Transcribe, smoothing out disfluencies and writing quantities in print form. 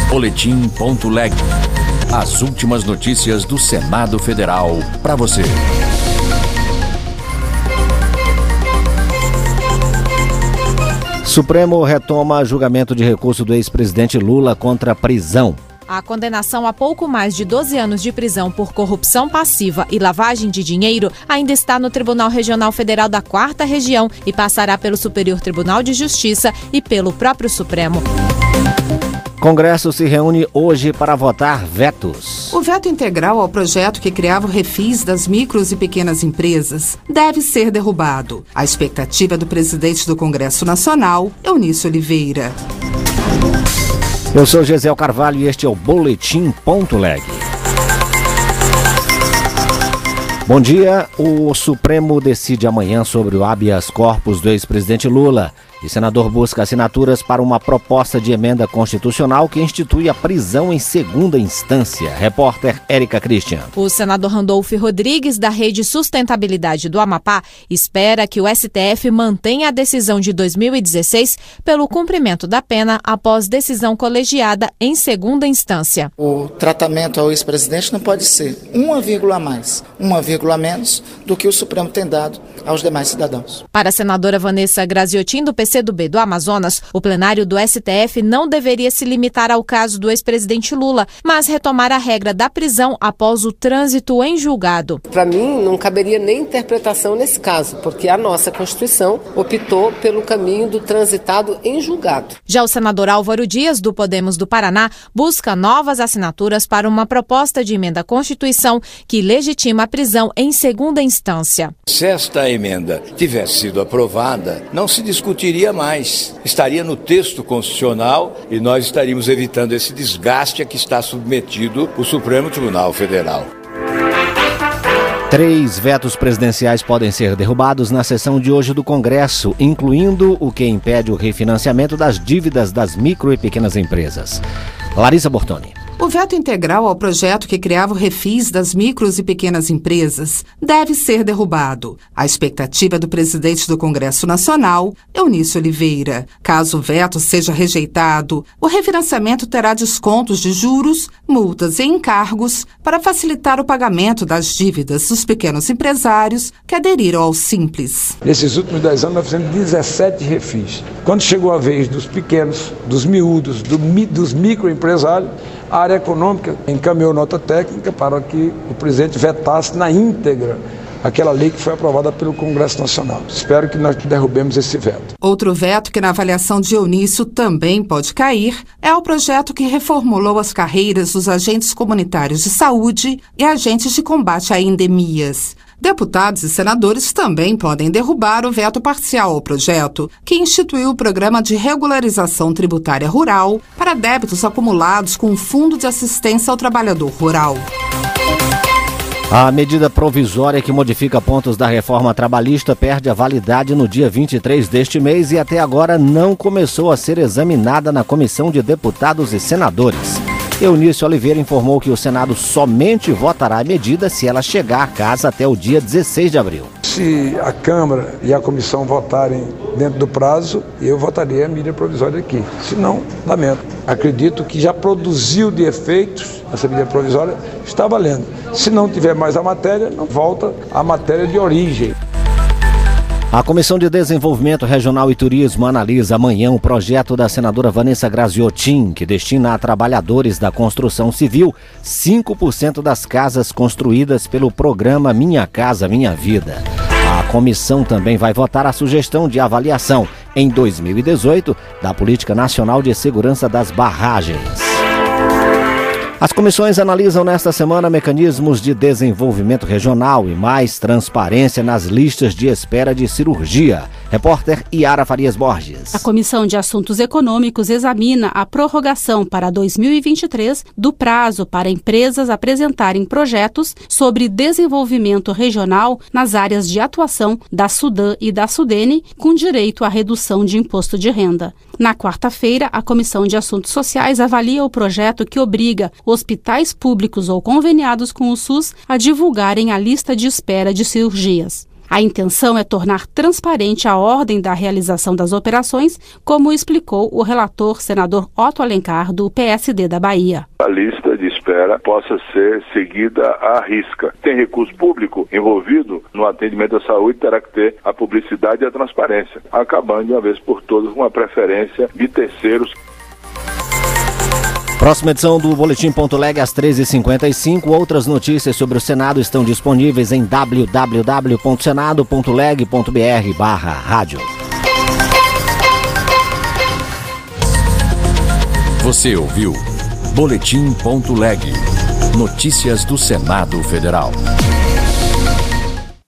Boletim.leg. As últimas notícias do Senado Federal para você. Supremo retoma julgamento de recurso do ex-presidente Lula contra a prisão. A condenação a pouco mais de 12 anos de prisão por corrupção passiva e lavagem de dinheiro ainda está no Tribunal Regional Federal da 4ª Região e passará pelo Superior Tribunal de Justiça e pelo próprio Supremo. Congresso se reúne hoje para votar vetos. O veto integral ao projeto que criava o refis das micros e pequenas empresas deve ser derrubado. A expectativa é do presidente do Congresso Nacional, Eunício Oliveira. Eu sou Gisel Carvalho e este é o Boletim.leg. Bom dia. O Supremo decide amanhã sobre o habeas corpus do ex-presidente Lula. E senador busca assinaturas para uma proposta de emenda constitucional que institui a prisão em segunda instância. Repórter Érica Christian. O senador Randolfo Rodrigues, da Rede Sustentabilidade do Amapá, espera que o STF mantenha a decisão de 2016 pelo cumprimento da pena após decisão colegiada em segunda instância. O tratamento ao ex-presidente não pode ser uma vírgula a mais, uma vírgula a menos do que o Supremo tem dado aos demais cidadãos. Para a senadora Vanessa Graziotin, do PCdoB do Amazonas, o plenário do STF não deveria se limitar ao caso do ex-presidente Lula, mas retomar a regra da prisão após o trânsito em julgado. Para mim, não caberia nem interpretação nesse caso, porque a nossa Constituição optou pelo caminho do transitado em julgado. Já o senador Álvaro Dias, do Podemos do Paraná, busca novas assinaturas para uma proposta de emenda à Constituição que legitima a prisão em segunda instância. Se esta emenda tivesse sido aprovada, não se discutiria mais. Estaria no texto constitucional e nós estaríamos evitando esse desgaste a que está submetido o Supremo Tribunal Federal. 3 vetos presidenciais podem ser derrubados na sessão de hoje do Congresso, incluindo o que impede o refinanciamento das dívidas das micro e pequenas empresas. Larissa Bortoni. O veto integral ao projeto que criava o refis das micros e pequenas empresas deve ser derrubado. A expectativa é do presidente do Congresso Nacional, Eunício Oliveira. Caso o veto seja rejeitado, o refinanciamento terá descontos de juros, multas e encargos para facilitar o pagamento das dívidas dos pequenos empresários que aderiram ao Simples. Nesses últimos 10 anos nós fizemos 17 refis. Quando chegou a vez dos pequenos, dos miúdos, dos microempresários, a área econômica encaminhou nota técnica para que o presidente vetasse na íntegra aquela lei que foi aprovada pelo Congresso Nacional. Espero que nós derrubemos esse veto. Outro veto que na avaliação de Eunício também pode cair é o projeto que reformulou as carreiras dos agentes comunitários de saúde e agentes de combate a endemias. Deputados e senadores também podem derrubar o veto parcial ao projeto, que instituiu o Programa de Regularização Tributária Rural para débitos acumulados com o Fundo de Assistência ao Trabalhador Rural. A medida provisória que modifica pontos da reforma trabalhista perde a validade no dia 23 deste mês e até agora não começou a ser examinada na Comissão de Deputados e Senadores. Eunício Oliveira informou que o Senado somente votará a medida se ela chegar à casa até o dia 16 de abril. Se a Câmara e a Comissão votarem dentro do prazo, eu votaria a medida provisória aqui. Se não, lamento. Acredito que já produziu de efeitos, essa medida provisória está valendo. Se não tiver mais a matéria, não volta à matéria de origem. A Comissão de Desenvolvimento Regional e Turismo analisa amanhã o projeto da senadora Vanessa Graziotin, que destina a trabalhadores da construção civil 5% das casas construídas pelo programa Minha Casa Minha Vida. A comissão também vai votar a sugestão de avaliação, em 2018, da Política Nacional de Segurança das Barragens. As comissões analisam nesta semana mecanismos de desenvolvimento regional e mais transparência nas listas de espera de cirurgia. Repórter Iara Farias Borges. A Comissão de Assuntos Econômicos examina a prorrogação para 2023 do prazo para empresas apresentarem projetos sobre desenvolvimento regional nas áreas de atuação da Sudan e da Sudene, com direito à redução de imposto de renda. Na quarta-feira, a Comissão de Assuntos Sociais avalia o projeto que obriga hospitais públicos ou conveniados com o SUS a divulgarem a lista de espera de cirurgias. A intenção é tornar transparente a ordem da realização das operações, como explicou o relator senador Otto Alencar, do PSD da Bahia. A lista de espera possa ser seguida à risca. Tem recurso público envolvido no atendimento à saúde, terá que ter a publicidade e a transparência, acabando de uma vez por todas com a preferência de terceiros. Próxima edição do Boletim.leg às 13h55. Outras notícias sobre o Senado estão disponíveis em www.senado.leg.br/rádio. Você ouviu Boletim.leg. Notícias do Senado Federal.